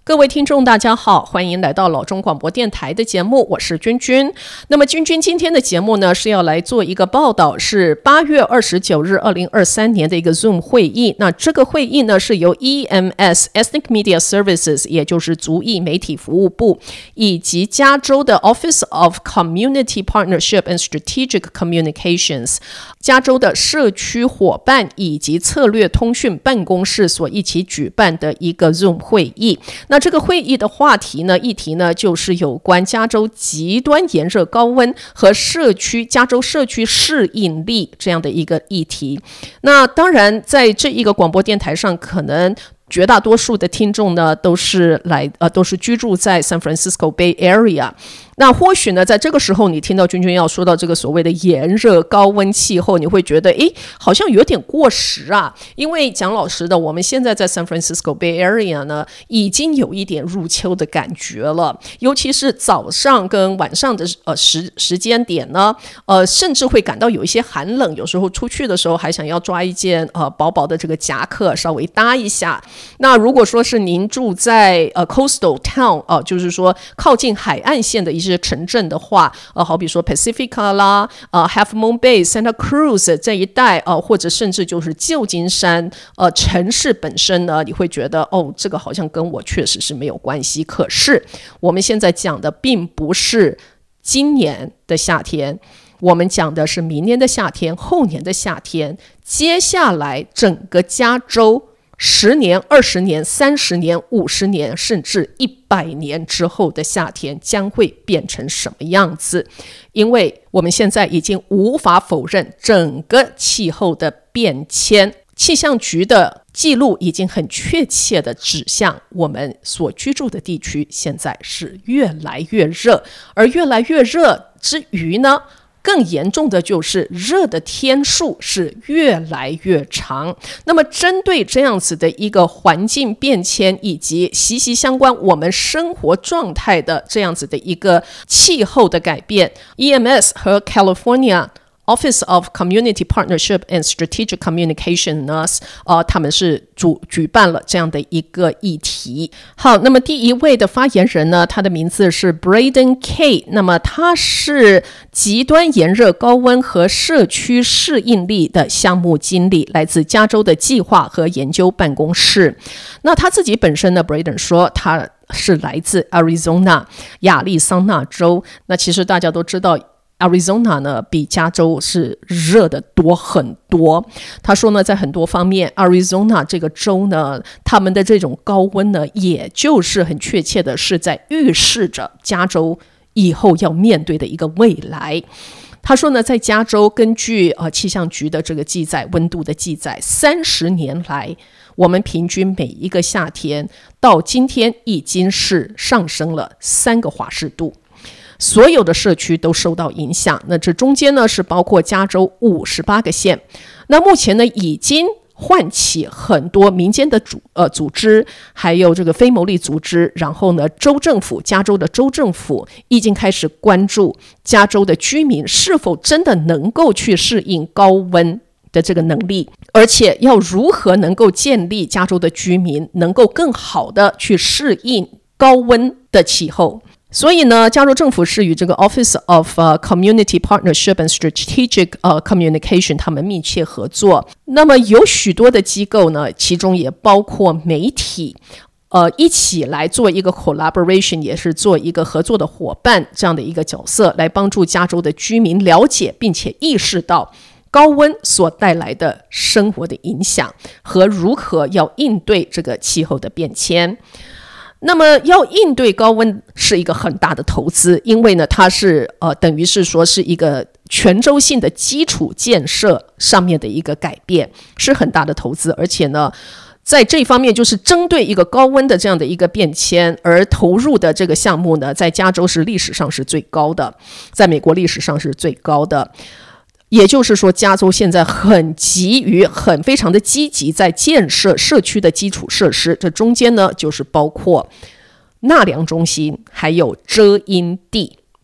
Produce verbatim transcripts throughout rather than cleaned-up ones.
各位听众大家好，欢迎来到老中广播电台的节目，我是君君。那么君君今天的节目呢是要来做一个报道，是八月二十九日二零二三年的一个 Zoom 会议。那这个会议呢是由 E M S Ethnic Media Services 也就是族裔媒体服务部以及加州的 Office of Community Partnership and Strategic Communications 加州的社区伙伴以及策略通讯办公室所一起举办的一个 Zoom 会议。那这个会议的话题呢，议题呢就是有关加州极端炎热高温和社区加州社区适应力这样的一个议题。那当然在这一个广播电台上，可能绝大多数的听众呢都是来呃都是居住在 San Francisco Bay Area。那或许呢在这个时候你听到君君要说到这个所谓的炎热高温气候，你会觉得诶好像有点过时啊。因为讲老实的，我们现在在 San Francisco Bay Area 呢已经有一点入秋的感觉了，尤其是早上跟晚上的呃时时间点呢，呃甚至会感到有一些寒冷，有时候出去的时候还想要抓一件呃薄薄的这个夹克稍微搭一下。那如果说是您住在呃 coastal town 呃就是说靠近海岸线的一些城镇的话，呃好比说 Pacifica 啦，呃 Half Moon Bay、Santa Cruz 这一带，呃或者甚至就是旧金山呃城市本身呢，你会觉得哦这个好像跟我确实是没有关系。可是我们现在讲的并不是今年的夏天，我们讲的是明年的夏天、后年的夏天，接下来整个加州十年、二十年、三十年、五十年，甚至一百年之后的夏天将会变成什么样子？因为我们现在已经无法否认整个气候的变迁，气象局的记录已经很确切的指向我们所居住的地区现在是越来越热，而越来越热之余呢，更严重的就是热的天数是越来越长。那么针对这样子的一个环境变迁以及息息相关我们生活状态的这样子的一个气候的改变， E M S 和 California Office of Community Partnership and Strategic Communication 呢，呃，他们是主举办了这样的一个议题。好，那么第一位的发言人呢，他的名字是 Braden K， 那么他是极端炎热高温和社区适应力的项目经理，来自加州的计划和研究办公室。那他自己本身呢 Braden 说他是来自 Arizona 亚利桑那州。那其实大家都知道Arizona 呢比加州是热的多很多。他说呢，在很多方面 Arizona 这个州呢，他们的这种高温呢，也就是很确切的是在预示着加州以后要面对的一个未来。他说呢，在加州根据呃气象局的这个记载，温度的记载，三十年来我们平均每一个夏天到今天已经是上升了三个华氏度。所有的社区都受到影响，那这中间呢是包括加州五十八个县。那目前呢已经唤起很多民间的组呃组织，还有这个非牟利组织，然后呢州政府加州的州政府已经开始关注加州的居民是否真的能够去适应高温的这个能力，而且要如何能够建立加州的居民能够更好的去适应高温的气候。所以呢，加州政府是与这个 Office of、uh, Community Partnership and Strategic、uh, Communication 他们密切合作。那么有许多的机构呢，其中也包括媒体，呃，一起来做一个 collaboration， 也是做一个合作的伙伴这样的一个角色，来帮助加州的居民了解并且意识到高温所带来的生活的影响和如何要应对这个气候的变迁。那么要应对高温是一个很大的投资，因为呢它是呃等于是说是一个全州性的基础建设上面的一个改变，是很大的投资。而且呢在这方面就是针对一个高温的这样的一个变迁而投入的这个项目呢，在加州是历史上是最高的，在美国历史上是最高的。也就是说加州现在很急于很非常的积极在建设社区的基础设施，这中间呢就是包括纳凉中心还有遮阴地。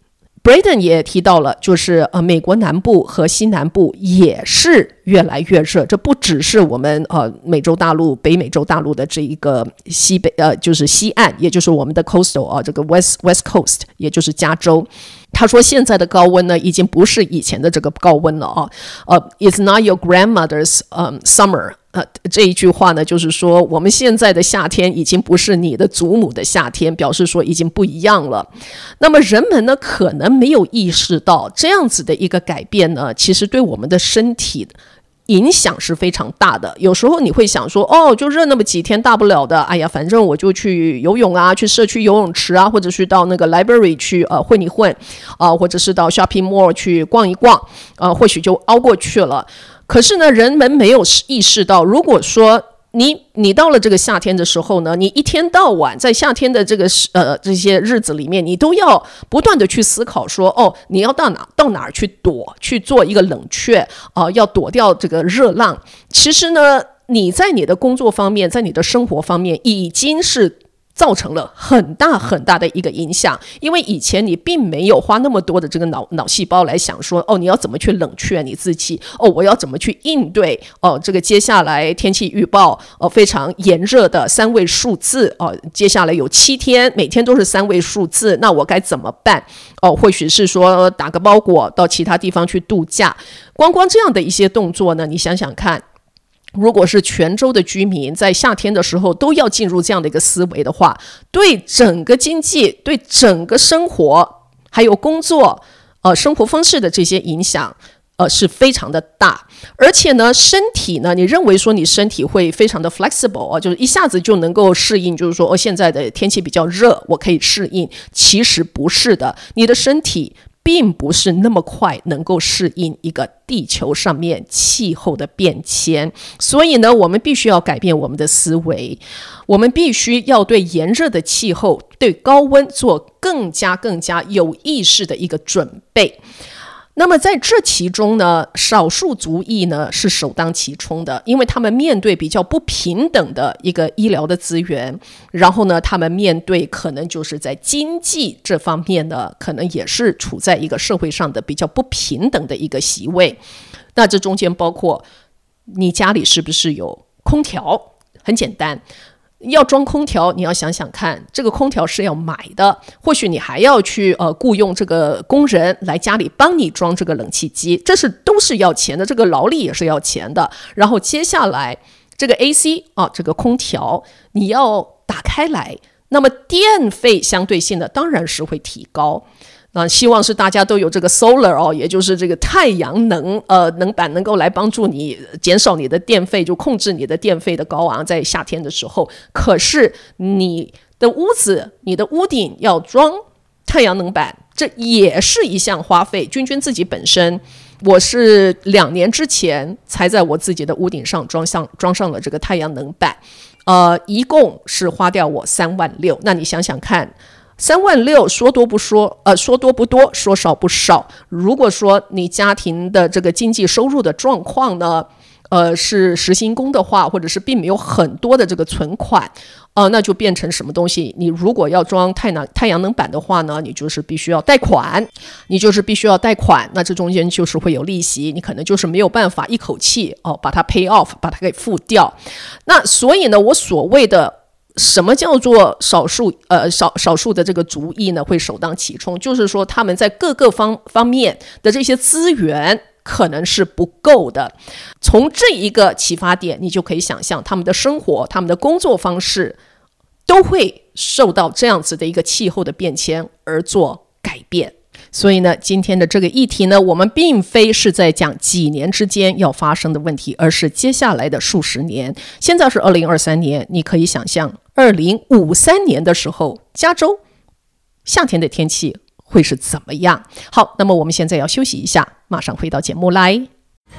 Braden 也提到了，就是呃，美国南部和西南部也是越来越热，这不只是我们呃美洲大陆、北美洲大陆的这一个西北呃，就是西岸，也就是我们的 coastal 啊，这个 West West Coast， 也就是加州。他说现在的高温呢，已经不是以前的这个高温了啊。呃 ，It's not your grandmother's um, summer。呃，这一句话呢，就是说我们现在的夏天已经不是你的祖母的夏天，表示说已经不一样了。那么人们呢，可能没有意识到这样子的一个改变呢，其实对我们的身体影响是非常大的。有时候你会想说，哦，就热那么几天，大不了的，哎呀，反正我就去游泳啊，去社区游泳池啊，或者去到那个 library 去呃混一混啊、呃，或者是到 shopping mall 去逛一逛，呃，或许就熬过去了。可是呢，人们没有意识到，如果说你你到了这个夏天的时候呢，你一天到晚在夏天的这个呃这些日子里面，你都要不断的去思考说，哦，你要到哪到哪儿去躲，去做一个冷却啊、呃，要躲掉这个热浪。其实呢，你在你的工作方面，在你的生活方面，已经是造成了很大很大的一个影响，因为以前你并没有花那么多的这个脑脑细胞来想说，哦，你要怎么去冷却你自己，哦，我要怎么去应对，哦，这个接下来天气预报，哦，非常炎热的三位数字，哦，接下来有七天，每天都是三位数字，那我该怎么办？哦，或许是说打个包裹到其他地方去度假，光光这样的一些动作呢，你想想看。如果是全州的居民在夏天的时候都要进入这样的一个思维的话，对整个经济、对整个生活还有工作、呃生活方式的这些影响，呃是非常的大。而且呢，身体呢，你认为说你身体会非常的 flexible 啊，就是一下子就能够适应，就是说哦，现在的天气比较热，我可以适应。其实不是的，你的身体并不是那么快能够适应一个地球上面气候的变迁，所以呢，我们必须要改变我们的思维，我们必须要对炎热的气候、对高温做更加更加有意识的一个准备。那么在这其中呢，少数族裔呢是首当其冲的，因为他们面对比较不平等的一个医疗的资源，然后呢，他们面对可能就是在经济这方面呢，可能也是处在一个社会上的比较不平等的一个席位。那这中间包括你家里是不是有空调？很简单。要装空调，你要想想看，这个空调是要买的，或许你还要去呃雇佣这个工人来家里帮你装这个冷气机，这是都是要钱的，这个劳力也是要钱的。然后接下来这个 A C 啊，这个空调你要打开来，那么电费相对性的当然是会提高。啊，希望是大家都有这个 solar 哦，也就是这个太阳能呃能板能够来帮助你减少你的电费，就控制你的电费的高昂，在夏天的时候。可是你的屋子、你的屋顶要装太阳能板，这也是一项花费。君君自己本身，我是两年之前才在我自己的屋顶上装上装上了这个太阳能板，呃，一共是花掉我三万六。那你想想看。三万六说多不说，呃，说多不多，说少不少。如果说你家庭的这个经济收入的状况呢，呃，是实薪工的话，或者是并没有很多的这个存款，呃，那就变成什么东西？你如果要装太阳太阳能板的话呢，你就是必须要贷款，你就是必须要贷款，那这中间就是会有利息，你可能就是没有办法一口气哦把它 pay off， 把它给付掉。那所以呢，我所谓的。什么叫做少数呃少少数的这个族裔呢会首当其冲，就是说他们在各个方方面的这些资源可能是不够的。从这一个启发点，你就可以想象他们的生活、他们的工作方式都会受到这样子的一个气候的变迁而做改变。所以呢，今天的这个议题呢，我们并非是在讲几年之间要发生的问题，而是接下来的数十年。现在是二零二三年，你可以想象二零五三年的时候，加州夏天的天气会是怎么样。好，那么我们现在要休息一下，马上回到节目来。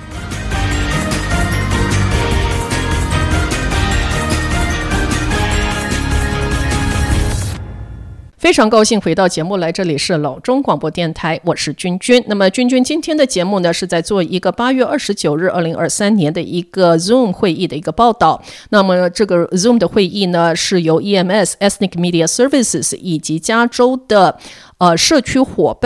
非常高兴回到节目来，这里是老中广播电台，我是君君。那么君君今天的节目呢，是在做一个八月二十九日二零二三年的一个 Zoom 会议的一个报道。那么这个 Zoom 的会议呢，是由 E M S Ethnic Media Services 以及加州的呃社区伙伴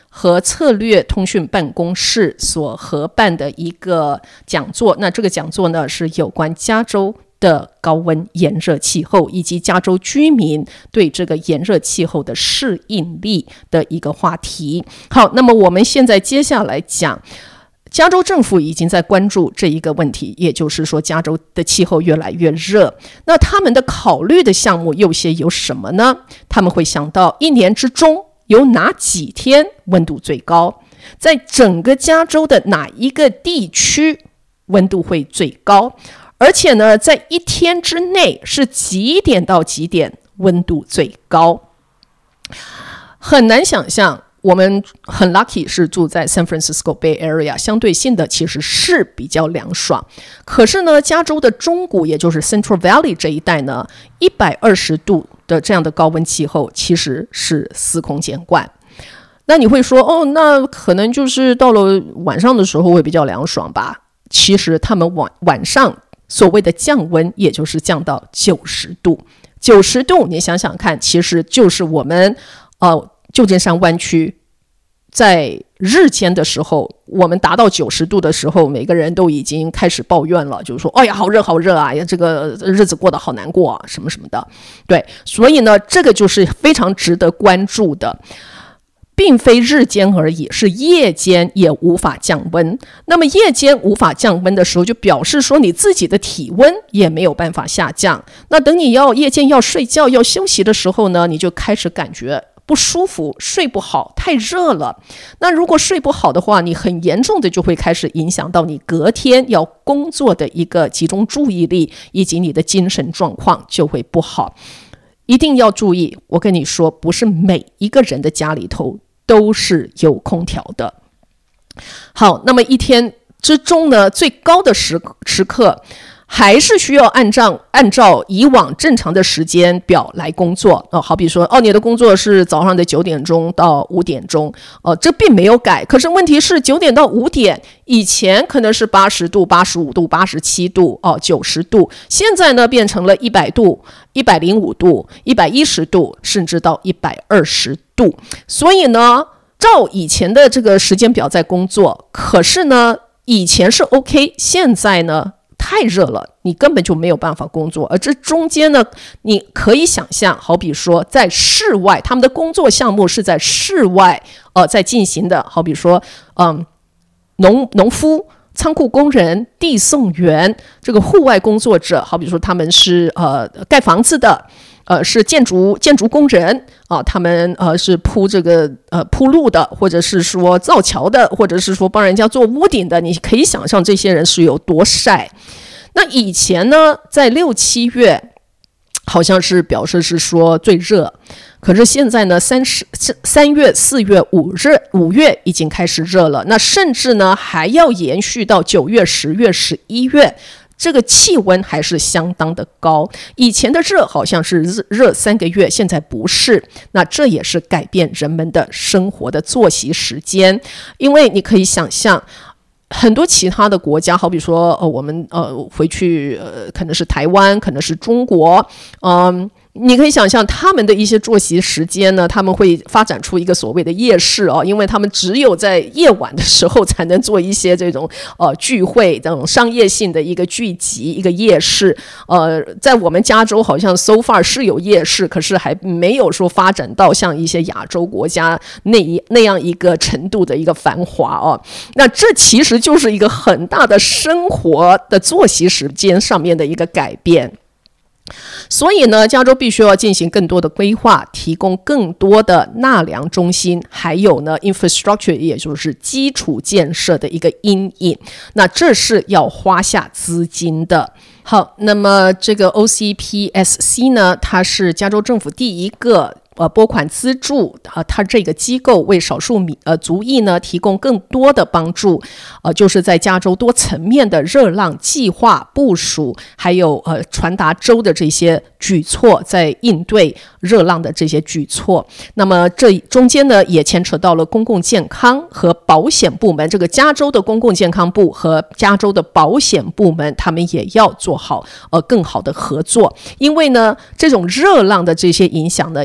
和策略通讯办公室所合办的一个讲座。那这个讲座呢，是有关加州的高温炎热气候以及加州居民对这个炎热气候的适应力的一个话题。好，那么我们现在接下来讲加州政府已经在关注这一个问题，也就是说加州的气候越来越热。那他们的考虑的项目有些有什么呢？他们会想到一年之中有哪几天温度最高，在整个加州的哪一个地区温度会最高，而且呢，在一天之内是几点到几点温度最高。很难想象，我们很 lucky 是住在 San Francisco Bay Area， 相对性的其实是比较凉爽。可是呢，加州的中谷，也就是 Central Valley 这一带呢，一百二十度的这样的高温气候其实是司空见惯。那你会说，哦，那可能就是到了晚上的时候会比较凉爽吧？其实他们晚晚上所谓的降温，也就是降到九十度。九十度，你想想看，其实就是我们呃旧金山湾区在日间的时候，我们达到九十度的时候，每个人都已经开始抱怨了，就是说，哎呀，好热好热啊，这个日子过得好难过啊，什么什么的。对，所以呢，这个就是非常值得关注的。并非日间而已，是夜间也无法降温。那么夜间无法降温的时候，就表示说你自己的体温也没有办法下降。那等你要夜间要睡觉要休息的时候呢，你就开始感觉不舒服，睡不好，太热了。那如果睡不好的话，你很严重的就会开始影响到你隔天要工作的一个集中注意力，以及你的精神状况就会不好。一定要注意，我跟你说，不是每一个人的家里头都是有空调的。好，那么一天之中呢，最高的时时刻还是需要按照按照以往正常的时间表来工作。哦，好比说，哦，你的工作是早上的九点钟到五点钟，哦，这并没有改。可是问题是，九点到五点以前可能是八十度、八十五度、八十七度、哦九十度，现在呢变成了一百度、一百零五度、一百一十度，甚至到一百二十度。所以呢，照以前的这个时间表在工作，可是呢，以前是 OK， 现在呢太热了，你根本就没有办法工作。而这中间呢，你可以想象，好比说在室外，他们的工作项目是在室外呃在进行的，好比说嗯农农夫、仓库工人、递送员，这个户外工作者，好比说他们是呃盖房子的，呃是建筑建筑工人啊、呃，他们呃是铺这个呃铺路的，或者是说造桥的，或者是说帮人家做屋顶的。你可以想象这些人是有多晒。那以前呢，在六七月好像是表示是说最热，可是现在呢，三十三月、四月、五日、五月已经开始热了。那甚至呢，还要延续到九月、十月、十一月。这个气温还是相当的高，以前的热好像是热三个月，现在不是。那这也是改变人们的生活的作息时间，因为你可以想象，很多其他的国家，好比说，呃，我们呃回去，呃，可能是台湾，可能是中国，嗯。你可以想象他们的一些作息时间呢，他们会发展出一个所谓的夜市哦，因为他们只有在夜晚的时候才能做一些这种呃聚会，这种商业性的一个聚集，一个夜市。呃，在我们加州好像 so far 是有夜市，可是还没有说发展到像一些亚洲国家那一那样一个程度的一个繁华哦。那这其实就是一个很大的生活的作息时间上面的一个改变。所以呢，加州必须要进行更多的规划，提供更多的纳凉中心，还有呢 infrastructure， 也就是基础建设的一个因应。那这是要花下资金的。好，那么这个 O C P S C 呢，它是加州政府第一个呃，拨款资助呃，它这个机构为少数民呃族裔呢提供更多的帮助，呃，就是在加州多层面的热浪计划部署，还有呃传达州的这些举措，在应对热浪的这些举措。那么这中间呢，也牵扯到了公共健康和保险部门，这个加州的公共健康部和加州的保险部门，他们也要做好呃更好的合作，因为呢，这种热浪的这些影响呢，也都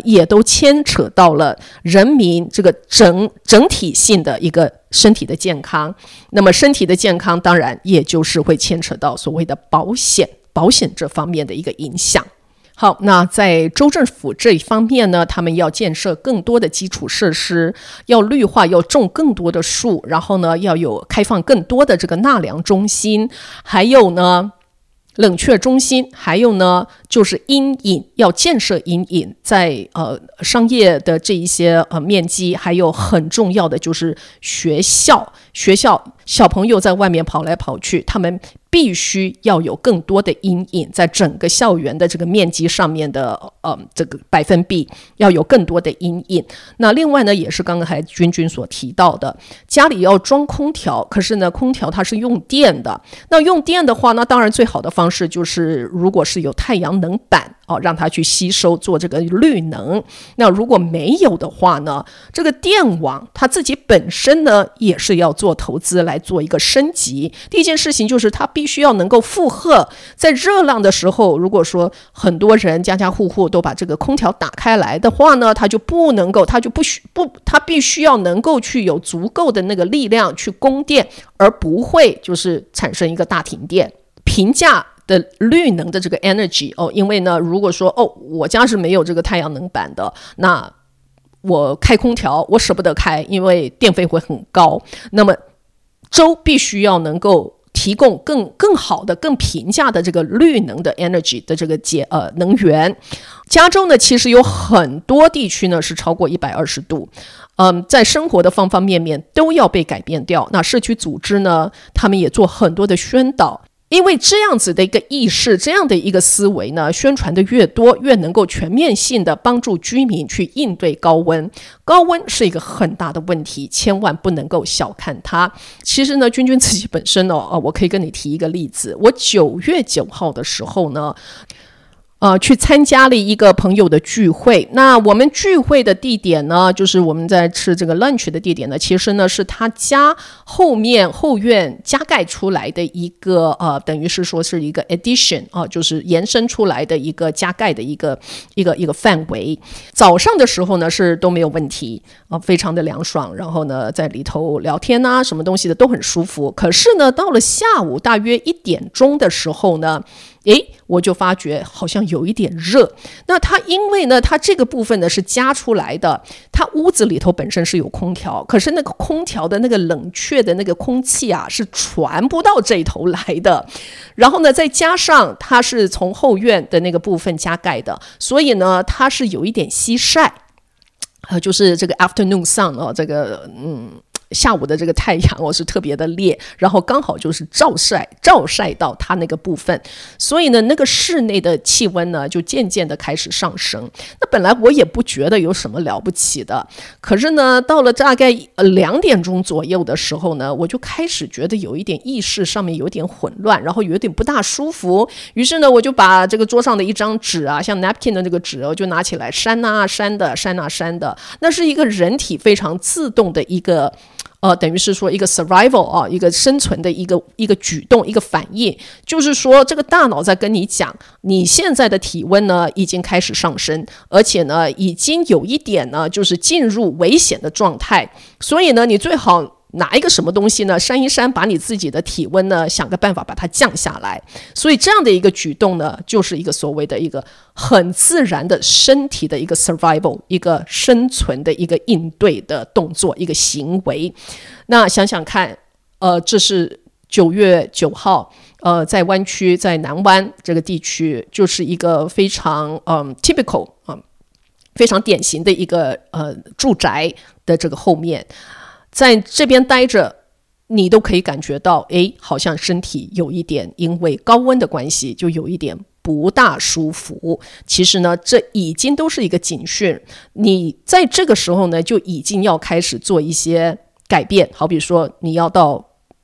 牵扯到了人民这个整整体性的一个身体的健康。那么身体的健康当然也就是会牵扯到所谓的保险保险这方面的一个影响。好，那在州政府这一方面呢，他们要建设更多的基础设施，要绿化，要种更多的树，然后呢要有开放更多的这个纳凉中心，还有呢冷却中心，还有呢就是阴影，要建设阴影，在呃商业的这一些呃面积，还有很重要的就是学校，学校小朋友在外面跑来跑去，他们必须要有更多的阴影，在整个校园的这个面积上面的呃这个百分比要有更多的阴影。那另外呢，也是刚才君君所提到的，家里要装空调，可是呢空调它是用电的，那用电的话，那当然最好的方式就是如果是有太阳能板哦，让它去吸收做这个绿能。那如果没有的话呢，这个电网它自己本身呢也是要做投资来做一个升级。第一件事情就是它必须要能够负荷，在热浪的时候，如果说很多人家家户户都把这个空调打开来的话呢，它就不能够，它就不需不，它必须要能够去有足够的那个力量去供电，而不会就是产生一个大停电。平价的绿能的这个 energy 哦，因为呢，如果说哦，我家是没有这个太阳能板的，那我开空调我舍不得开，因为电费会很高。那么州必须要能够提供更更好的、更平价的这个绿能的 energy 的这个节呃能源。加州呢，其实有很多地区呢是超过一百二十度，嗯，在生活的方方面面都要被改变掉。那社区组织呢，他们也做很多的宣导。因为这样子的一个意识，这样的一个思维呢，宣传的越多，越能够全面性的帮助居民去应对高温。高温是一个很大的问题，千万不能够小看它。其实呢，君君自己本身哦，我可以跟你提一个例子。我九月九号的时候呢，呃，去参加了一个朋友的聚会。那我们聚会的地点呢，就是我们在吃这个 lunch 的地点呢，其实呢是他家后面后院加盖出来的一个呃，等于是说是一个 addition 啊、呃，就是延伸出来的一个加盖的一个一个一个范围。早上的时候呢是都没有问题啊、呃，非常的凉爽，然后呢在里头聊天啊，什么东西的都很舒服。可是呢，到了下午大约一点钟的时候呢，诶，我就发觉好像有一点热。那它因为呢，它这个部分呢是加出来的，它屋子里头本身是有空调，可是那个空调的那个冷却的那个空气啊，是传不到这头来的。然后呢，再加上它是从后院的那个部分加盖的，所以呢，它是有一点西晒，呃，就是这个 afternoon sun 哦，这个嗯。下午的这个太阳我是特别的烈，然后刚好就是照晒照晒到它那个部分，所以呢那个室内的气温呢就渐渐的开始上升。那本来我也不觉得有什么了不起的，可是呢到了大概呃两点钟左右的时候呢，我就开始觉得有一点意识上面有点混乱，然后有点不大舒服。于是呢我就把这个桌上的一张纸啊，像 napkin 的这个纸，我就拿起来扇啊扇的扇啊扇的。那是一个人体非常自动的一个呃，等于是说一个 survival 啊，一个生存的一个一个举动，一个反应，就是说这个大脑在跟你讲，你现在的体温呢已经开始上升，而且呢已经有一点呢就是进入危险的状态，所以呢你最好拿一个什么东西呢，扇一扇，把你自己的体温呢想个办法把它降下来。所以这样的一个举动呢，就是一个所谓的一个很自然的身体的一个 survival， 一个生存的一个应对的动作，一个行为。那想想看，呃，这是九月九号，呃，在湾区，在南湾这个地区，就是一个非常嗯 typical 啊、嗯，非常典型的一个呃住宅的这个后面。在这边待着，你都可以感觉到，诶，好像身体有一点因为高温的关系，就有一点不大舒服。其实呢，这已经都是一个警讯，你在这个时候呢，就已经要开始做一些改变。好比说，你要到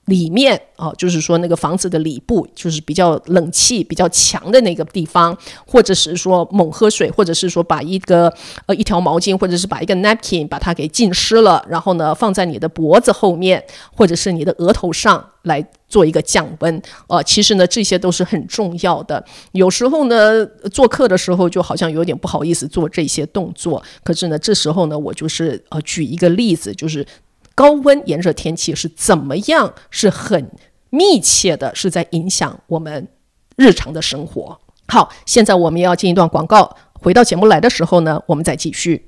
里面啊，就是说那个房子的里部，就是比较冷气比较强的那个地方，或者是说猛喝水，或者是说把一个呃一条毛巾，或者是把一个 napkin 把它给浸湿了，然后呢放在你的脖子后面，或者是你的额头上来做一个降温。呃，其实呢这些都是很重要的。有时候呢做客的时候就好像有点不好意思做这些动作，可是呢这时候呢我就是呃举一个例子，就是高温炎热天气是怎么样，是很密切的是在影响我们日常的生活。好，现在我们要进一段广告，回到节目来的时候呢我们再继续。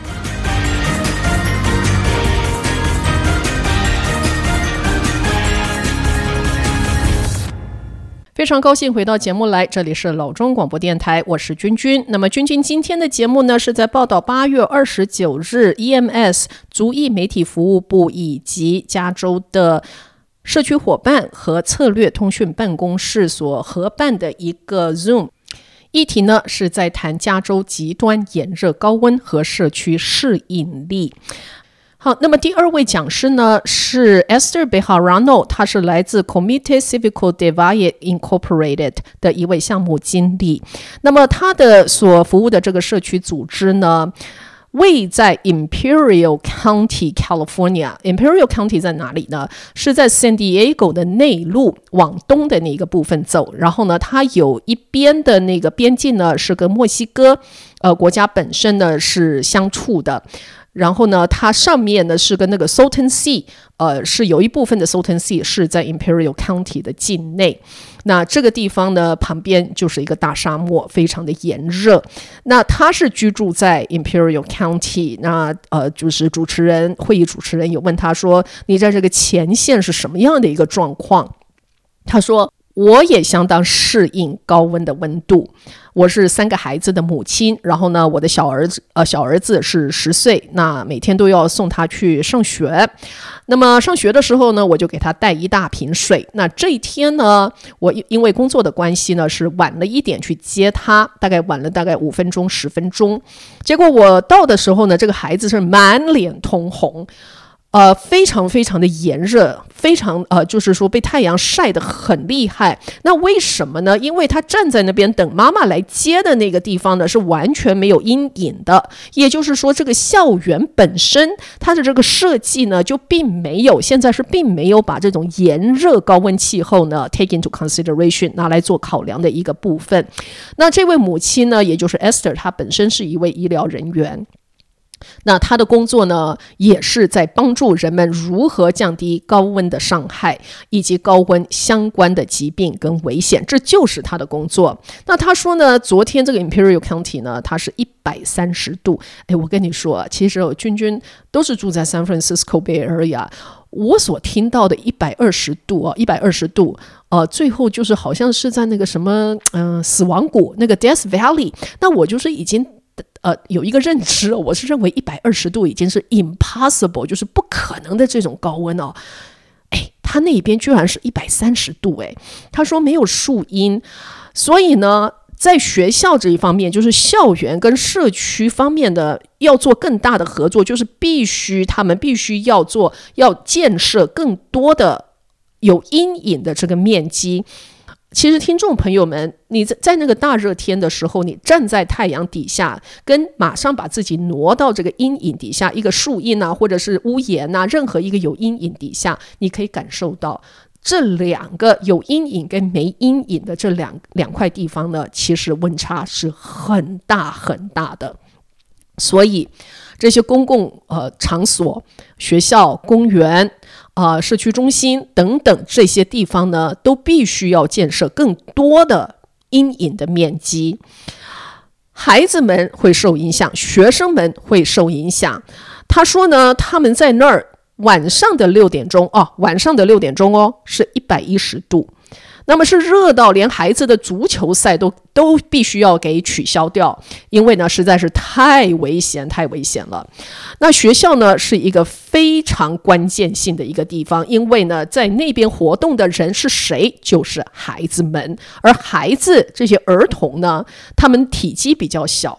非常高兴回到节目来，这里是老中广播电台，我是君君。那么君君今天的节目呢，是在报道八月二十九日 E M S 族裔媒体服务部以及加州的社区伙伴和策略通讯办公室所合办的一个 Zoom。议题呢是在谈加州极端炎热高温和社区适应力。好，那么第二位讲师呢是 Esther Bejarano， 她是来自 Comité Cívico de Valle Incorporated 的一位项目经理。那么她的所服务的这个社区组织呢位在 Imperial County, California。 Imperial County 在哪里呢？是在 San Diego 的内陆往东的那个部分走，然后呢它有一边的那个边境呢是跟墨西哥呃国家本身呢是相处的，然后呢它上面呢是跟那个 Salton Sea 呃是有一部分的 Salton Sea 是在 Imperial County 的境内。那这个地方呢旁边就是一个大沙漠，非常的炎热。那他是居住在 Imperial County， 那呃就是主持人会议主持人有问他说，你在这个前线是什么样的一个状况？他说我也相当适应高温的温度，我是三个孩子的母亲，然后呢我的小儿子呃小儿子是十岁，那每天都要送他去上学。那么上学的时候呢我就给他带一大瓶水。那这一天呢我因为工作的关系呢是晚了一点去接他，大概晚了大概五分钟十分钟。结果我到的时候呢这个孩子是满脸通红，呃，非常非常的炎热，非常呃，就是说被太阳晒得很厉害。那为什么呢？因为他站在那边等妈妈来接的那个地方呢，是完全没有阴影的。也就是说，这个校园本身它的这个设计呢，就并没有现在是并没有把这种炎热高温气候呢 take into consideration 拿来做考量的一个部分。那这位母亲呢，也就是 Esther， 她本身是一位医疗人员。那他的工作呢也是在帮助人们如何降低高温的伤害以及高温相关的疾病跟危险，这就是他的工作。那他说呢昨天这个 Imperial County 呢它是一百三十度。诶，我跟你说其实君君都是住在 San Francisco Bay Area， 我所听到的一百二十度啊，一百二十度呃，最后就是好像是在那个什么嗯、呃、死亡谷那个 Death Valley， 那我就是已经呃，有一个认知，我是认为一百二十度已经是 impossible， 就是不可能的这种高温哦。哎，他那边居然是一百三十度，哎，他说没有树荫，所以呢，在学校这一方面，就是校园跟社区方面的要做更大的合作，就是必须他们必须要做，要建设更多的有阴影的这个面积。其实听众朋友们，你在那个大热天的时候，你站在太阳底下，跟马上把自己挪到这个阴影底下，一个树荫啊，或者是屋檐啊，任何一个有阴影底下，你可以感受到这两个有阴影跟没阴影的这两两块地方呢，其实温差是很大很大的。所以这些公共呃场所、学校、公园啊、呃、社区中心等等这些地方呢，都必须要建设更多的阴影的面积。孩子们会受影响，学生们会受影响。他说呢，他们在那儿晚上的六点钟哦，晚上的六点钟哦，是一百一十度。那么是热到连孩子的足球赛都都必须要给取消掉，因为呢实在是太危险太危险了。那学校呢是一个非常关键性的一个地方，因为呢在那边活动的人是谁？就是孩子们。而孩子这些儿童呢，他们体积比较小，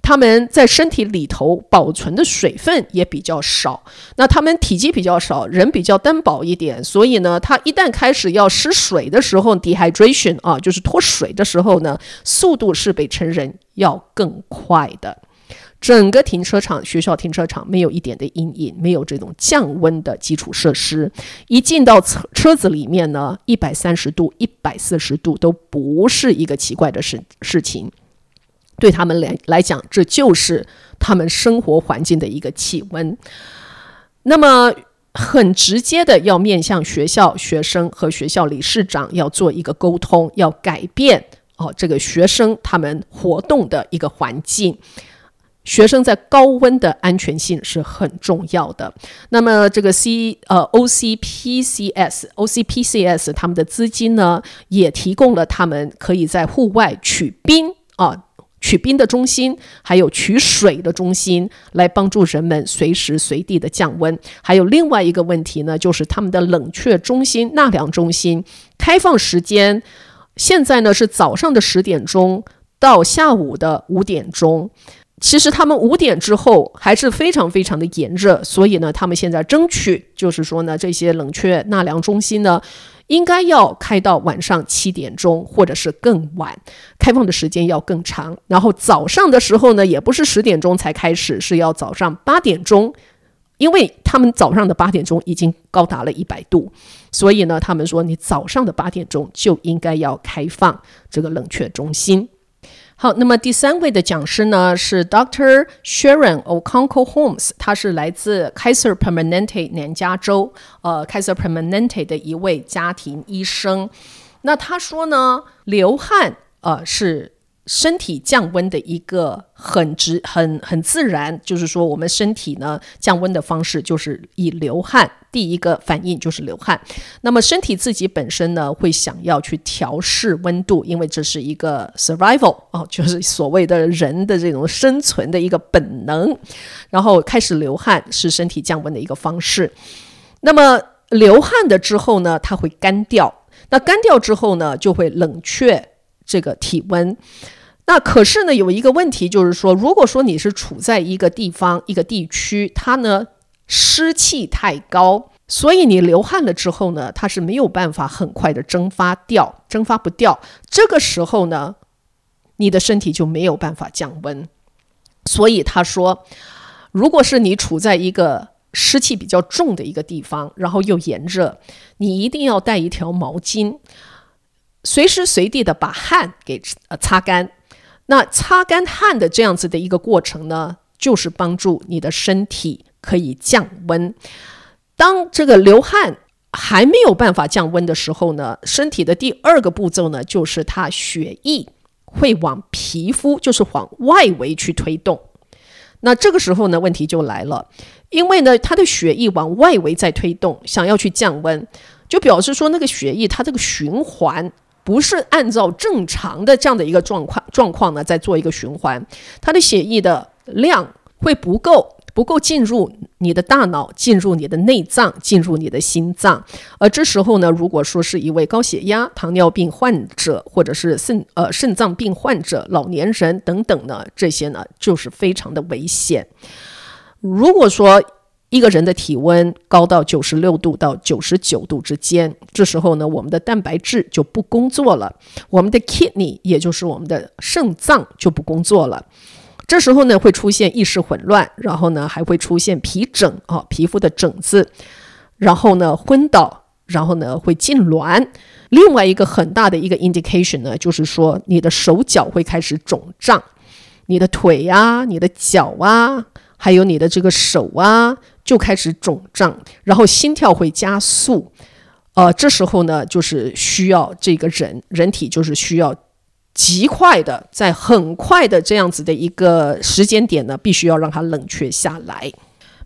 他们在身体里头保存的水分也比较少，那他们体积比较少，人比较单薄一点，所以呢，他一旦开始要失水的时候 dehydration 啊，就是脱水的时候呢，速度是比成人要更快的。整个停车场，学校停车场没有一点的阴影，没有这种降温的基础设施。一进到车车子里面呢，一百三十度、一百四十度都不是一个奇怪的事事情。对他们 来, 来讲，这就是他们生活环境的一个气温。那么很直接的要面向学校、学生和学校理事长要做一个沟通，要改变、哦、这个学生他们活动的一个环境。学生在高温的安全性是很重要的。那么这个 C 呃 O C P C S O C P C S 他们的资金呢，也提供了他们可以在户外取冰啊。取冰的中心，还有取水的中心，来帮助人们随时随地的降温。还有另外一个问题呢，就是他们的冷却中心、纳凉中心开放时间，现在呢是早上的十点钟到下午的五点钟。其实他们五点之后还是非常非常的炎热，所以呢，他们现在争取就是说呢，这些冷却纳凉中心呢，应该要开到晚上七点钟，或者是更晚，开放的时间要更长。然后早上的时候呢，也不是十点钟才开始，是要早上八点钟，因为他们早上的八点钟已经高达了一百度，所以呢，他们说你早上的八点钟就应该要开放这个冷却中心。好，那么第三位的讲师呢是 Doctor Sharon Okonkwo Holmes， 他是来自 Kaiser Permanente 南加州呃 Kaiser Permanente 的一位家庭医生。那他说呢，流汗呃是身体降温的一个很直很很自然，就是说我们身体呢降温的方式就是以流汗，第一个反应就是流汗。那么身体自己本身呢会想要去调试温度，因为这是一个 survival、哦、就是所谓的人的这种生存的一个本能，然后开始流汗是身体降温的一个方式。那么流汗的之后呢，它会干掉，那干掉之后呢就会冷却这个体温。那可是呢有一个问题，就是说如果说你是处在一个地方一个地区，它呢湿气太高，所以你流汗了之后呢，它是没有办法很快的蒸发掉，蒸发不掉，这个时候呢你的身体就没有办法降温。所以他说，如果是你处在一个湿气比较重的一个地方，然后又炎热，你一定要带一条毛巾，随时随地的把汗给、呃、擦干。那擦干汗的这样子的一个过程呢，就是帮助你的身体可以降温。当这个流汗还没有办法降温的时候呢，身体的第二个步骤呢，就是它血液会往皮肤，就是往外围去推动。那这个时候呢，问题就来了，因为呢，它的血液往外围在推动，想要去降温，就表示说那个血液它这个循环不是按照正常的这样的一个状况状况呢，在做一个循环，它的血液的量会不够，不够进入你的大脑，进入你的内脏，进入你的心脏。而这时候呢，如果说是一位高血压、糖尿病患者，或者是肾呃肾脏病患者、老年人等等呢，这些呢就是非常的危险。如果说一个人的体温高到九十六度到九十九度之间，这时候呢，我们的蛋白质就不工作了，我们的 kidney 也就是我们的肾脏就不工作了。这时候呢，会出现意识混乱，然后呢，还会出现皮疹、哦、皮肤的疹子，然后呢，昏倒，然后呢，会痉挛。另外一个很大的一个 indication 呢，就是说你的手脚会开始肿胀，你的腿啊，你的脚啊，还有你的这个手啊，就开始肿胀，然后心跳会加速。呃，这时候呢，就是需要这个人人体就是需要极快的，在很快的这样子的一个时间点呢，必须要让它冷却下来。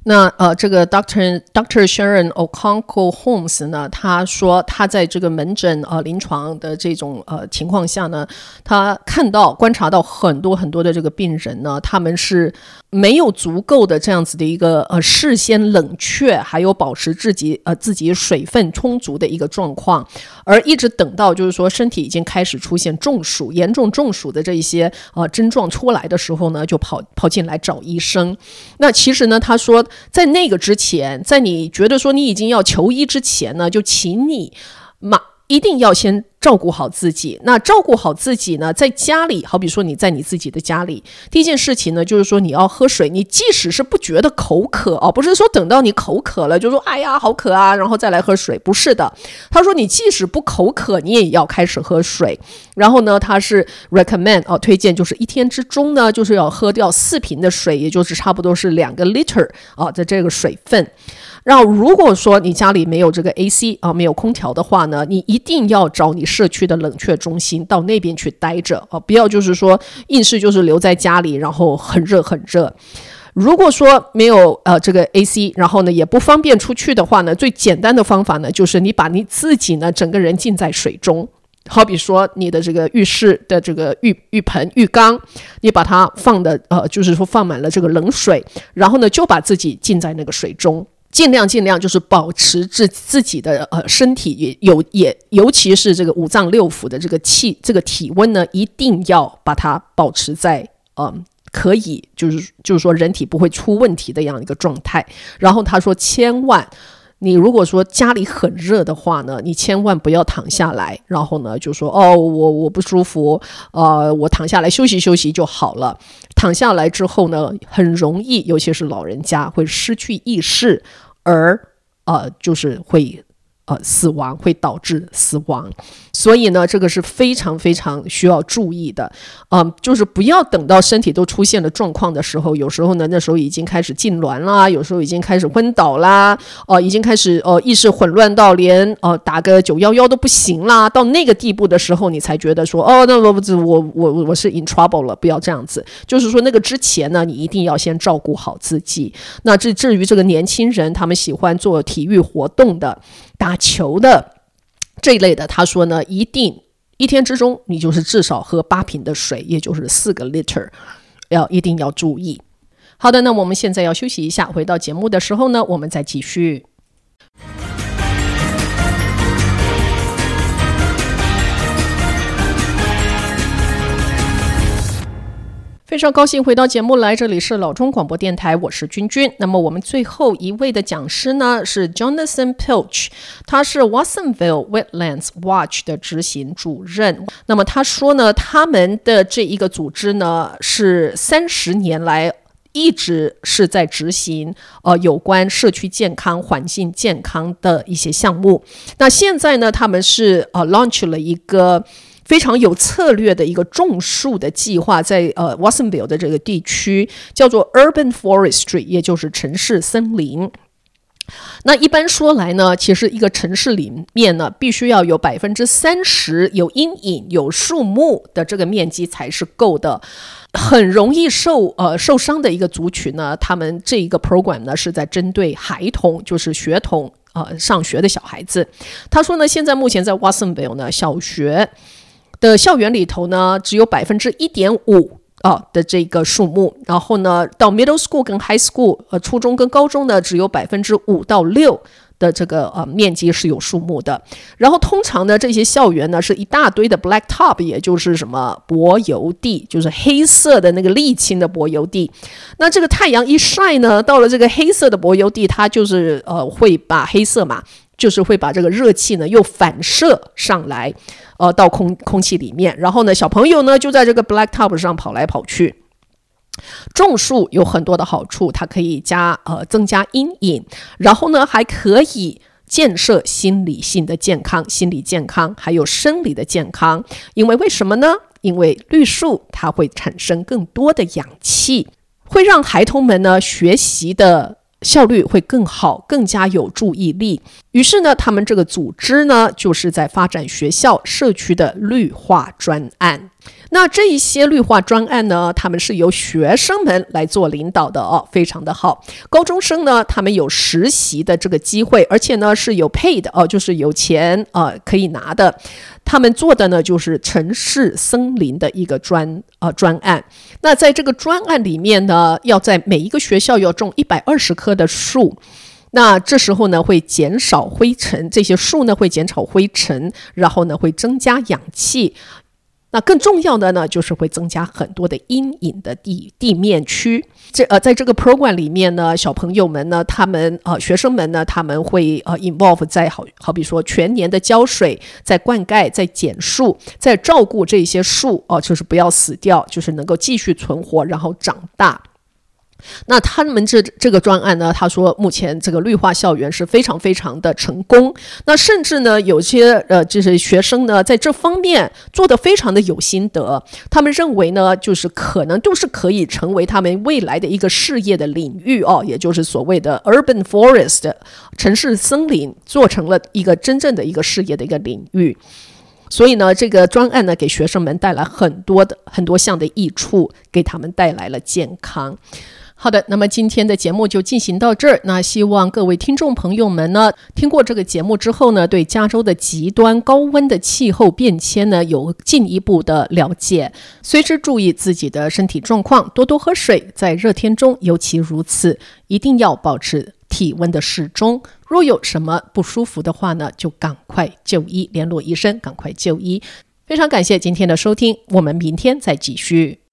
那呃，这个 Doctor Doctor Sharon Okonkwo Holmes 呢，他说他在这个门诊呃临床的这种呃情况下呢，他看到观察到很多很多的这个病人呢，他们是没有足够的这样子的一个呃事先冷却，还有保持自己呃自己水分充足的一个状况，而一直等到就是说身体已经开始出现中暑、严重中暑的这一些呃症状出来的时候呢，就跑跑进来找医生。那其实呢，他说在那个之前，在你觉得说你已经要求医之前呢，就请你马一定要先照顾好自己。那照顾好自己呢，在家里，好比说你在你自己的家里，第一件事情呢，就是说你要喝水。你即使是不觉得口渴哦，不是说等到你口渴了就说哎呀好渴啊，然后再来喝水，不是的。他说你即使不口渴，你也要开始喝水。然后呢，他是 recommend 哦，推荐就是一天之中呢，就是要喝掉四瓶的水，也就是差不多是两个 liter 啊的这个水分。然后如果说你家里没有这个 A C 啊，没有空调的话呢，你一定要找你社区的冷却中心到那边去待着啊，不要就是说硬是就是留在家里，然后很热很热。如果说没有呃这个 A C， 然后呢也不方便出去的话呢，最简单的方法呢，就是你把你自己呢整个人浸在水中。好比说你的这个浴室的这个浴浴盆浴缸，你把它放的呃就是说放满了这个冷水，然后呢就把自己浸在那个水中。尽量尽量就是保持自自己的呃身体也有也尤其是这个五脏六腑的这个气这个体温呢，一定要把它保持在呃可以就是就是说人体不会出问题的样一个状态。然后他说千万你如果说家里很热的话呢，你千万不要躺下来，然后呢就说哦我我不舒服，呃我躺下来休息休息就好了。躺下来之后呢，很容易尤其是老人家会失去意识，而呃就是会呃死亡，会导致死亡。所以呢这个是非常非常需要注意的，嗯、呃，就是不要等到身体都出现了状况的时候，有时候呢那时候已经开始痉挛啦，有时候已经开始昏倒啦，呃，已经开始呃意识混乱到连呃打个九一一都不行啦，到那个地步的时候，你才觉得说哦，那我我我我是 in trouble 了，不要这样子。就是说那个之前呢，你一定要先照顾好自己。那至至于这个年轻人，他们喜欢做体育活动的、打球的。这一类的，他说呢，一定一天之中你就是至少喝八瓶的水，也就是四个 liter， 要一定要注意。好的，那我们现在要休息一下，回到节目的时候呢，我们再继续。非常高兴回到节目来，这里是老中广播电台，我是君君。那么我们最后一位的讲师呢是 Jonathan Pilch， 他是 Watsonville Wetlands Watch 的执行主任。那么他说呢，他们的这一个组织呢是三十年来一直是在执行呃有关社区健康、环境健康的一些项目。那现在呢，他们是呃 launch 了一个非常有策略的一个种树的计划，在呃 Watsonville 的这个地区叫做 Urban Forestry， 也就是城市森林。那一般说来呢，其实一个城市里面呢，必须要有百分之三十有阴影、有树木的这个面积才是够的。很容易受呃受伤的一个族群呢，他们这一个 program 呢是在针对孩童，就是学童呃上学的小孩子。他说呢，现在目前在 Watsonville 呢，小学的校园里头呢，只有百分之一点五啊的这个树木，然后呢，到 middle school 跟 high school， 呃，初中跟高中呢，只有百分之五到六的这个呃面积是有树木的。然后通常呢，这些校园呢是一大堆的 blacktop， 也就是什么柏油地，就是黑色的那个沥青的柏油地。那这个太阳一晒呢，到了这个黑色的柏油地，它就是呃会把黑色嘛。就是会把这个热气呢又反射上来，呃，到空空气里面，然后呢，小朋友呢就在这个 blacktop 上跑来跑去。种树有很多的好处，它可以加呃增加阴影，然后呢还可以建设心理性的健康、心理健康，还有生理的健康。因为为什么呢？因为绿树它会产生更多的氧气，会让孩童们呢学习的效率会更好，更加有注意力。于是呢，他们这个组织呢，就是在发展学校社区的绿化专案。 那这一些绿化专案呢，他们是由学生们来做领导的哦，非常的好。高中生呢，他们有实习的这个机会，而且呢是有 pay 的哦，就是有钱呃可以拿的。他们做的呢就是城市森林的一个专呃专案。那在这个专案里面呢，要在每一个学校要种一百二十棵的树。那这时候呢会减少灰尘，这些树呢会减少灰尘，然后呢会增加氧气。那更重要的呢，就是会增加很多的阴影的地地面区。这呃，在这个 program 里面呢，小朋友们呢，他们呃学生们呢，他们会呃 involve 在好好比说全年的浇水，在灌溉，在剪树，在照顾这些树哦、呃，就是不要死掉，就是能够继续存活，然后长大。那他们这这个专案呢，他说目前这个绿化校园是非常非常的成功。那甚至呢，有些呃就是学生呢，在这方面做得非常的有心得。他们认为呢，就是可能都是可以成为他们未来的一个事业的领域哦，也就是所谓的 urban forest 城市森林，做成了一个真正的一个事业的一个领域。所以呢，这个专案呢，给学生们带来很多的很多项的益处，给他们带来了健康。好的，那么今天的节目就进行到这儿。那希望各位听众朋友们呢，听过这个节目之后呢，对加州的极端高温的气候变迁呢，有进一步的了解。随时注意自己的身体状况，多多喝水，在热天中尤其如此，一定要保持体温的适中。若有什么不舒服的话呢，就赶快就医，联络医生，赶快就医。非常感谢今天的收听，我们明天再继续。